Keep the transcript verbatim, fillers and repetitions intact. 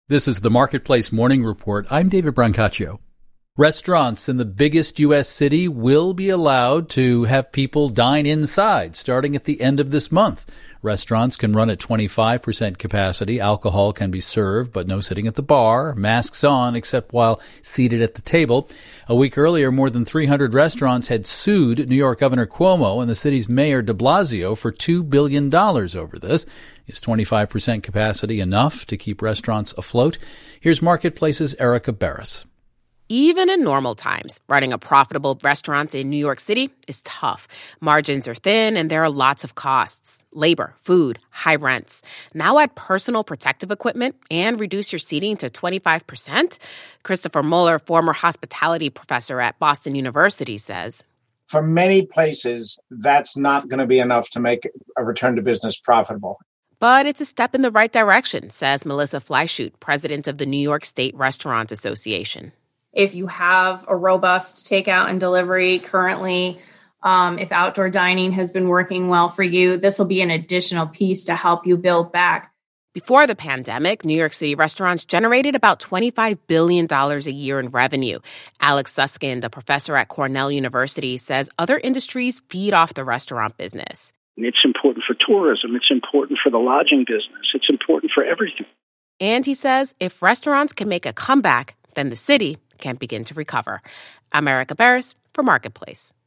This is the Marketplace Morning Report. I'm David Brancaccio. Restaurants in the biggest U S city will be allowed to have people dine inside starting at the end of this month. Restaurants can run at twenty-five percent capacity. Alcohol can be served, but no sitting at the bar. Masks on, except while seated at the table. A week earlier, more than three hundred restaurants had sued New York Governor Cuomo and the city's mayor de Blasio for two billion dollars over this. Is twenty-five percent capacity enough to keep restaurants afloat? Here's Marketplace's Erica Barris. Even in normal times, running a profitable restaurant in New York City is tough. Margins are thin and there are lots of costs. Labor, food, high rents. Now add personal protective equipment and reduce your seating to twenty-five percent? Christopher Mueller, former hospitality professor at Boston University, says, for many places, that's not going to be enough to make a return to business profitable. But it's a step in the right direction, says Melissa Fleischut, president of the New York State Restaurant Association. If you have a robust takeout and delivery currently, um, if outdoor dining has been working well for you, this will be an additional piece to help you build back. Before the pandemic, New York City restaurants generated about twenty-five billion dollars a year in revenue. Alex Susskind, a professor at Cornell University, says other industries feed off the restaurant business. It's important for tourism. It's important for the lodging business. It's important for everything. And he says if restaurants can make a comeback, then the city can begin to recover. I'm Erica Barris for Marketplace.